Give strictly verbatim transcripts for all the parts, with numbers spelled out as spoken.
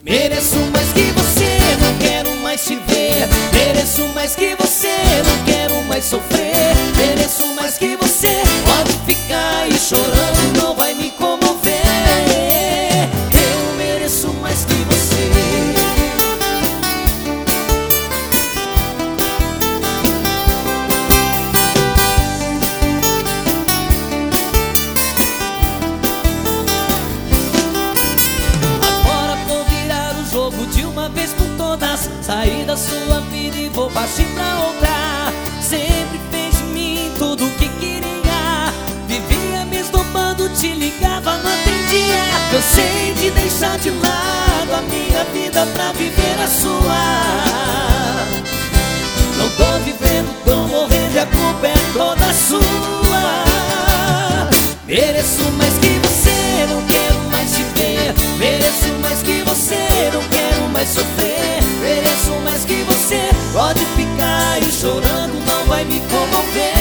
Mereço mais que você, não quero mais te ver. Mereço mais que você, não quero mais sofrer. Mereço mais que você, pode ficar aí chorando, não vai me comover. Eu mereço mais que você. De uma vez por todas, saí da sua vida e vou partir pra outra. Sempre fez de mim tudo o que queria. Vivia me esnobando, te ligava, não atendia. Cansei de deixar de lado a minha vida pra viver a sua. Não tô vivendo, tô morrendo e a culpa é toda sua. Mereço mais que você, não quero mais te ver. Mereço mais que você, não quero mais sofrer. Mereço mais que você, pode ficar aí chorando, não vai me comover.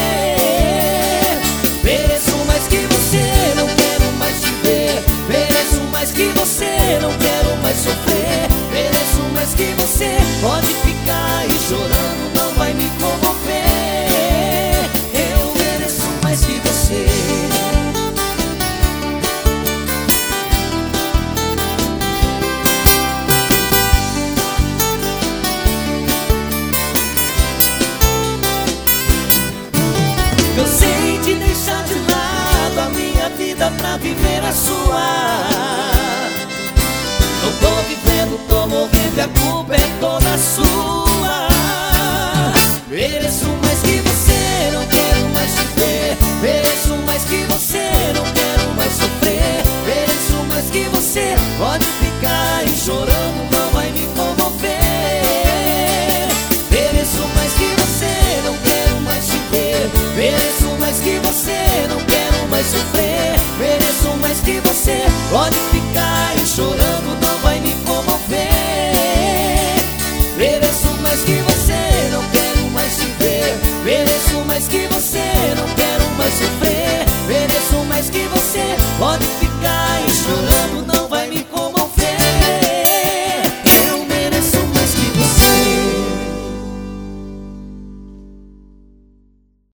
Mereço mais que você, não quero mais te ver. Mereço mais que você, não quero mais sofrer. Mereço mais que você, pode ficar aí chorando, não vai me comover. Eu mereço mais que você. Cansei de deixar de lado a minha vida pra viver a sua. Não tô vivendo, tô morrendo e a culpa é toda sua. Mereço mais que você, não quero mais te ver. Mereço mais que você, não quero mais sofrer. Mereço mais que você, pode ficar aí chorando, não vai me comover. Mereço mais que você, não quero mais te ver. Mereço mais que você, não quero mais sofrer. Mereço mais que você, pode ficar aí chorando, não vai me comover. Mereço mais que você, não quero mais te ver. Mereço mais que você, não quero mais sofrer. Mereço mais que você, pode ficar